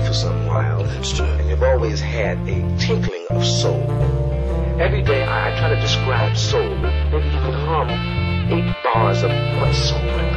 for something wild. That's true. And you've always had a tinkling of soul. Every day I try to describe soul. Maybe you could hum 8 bars of what soul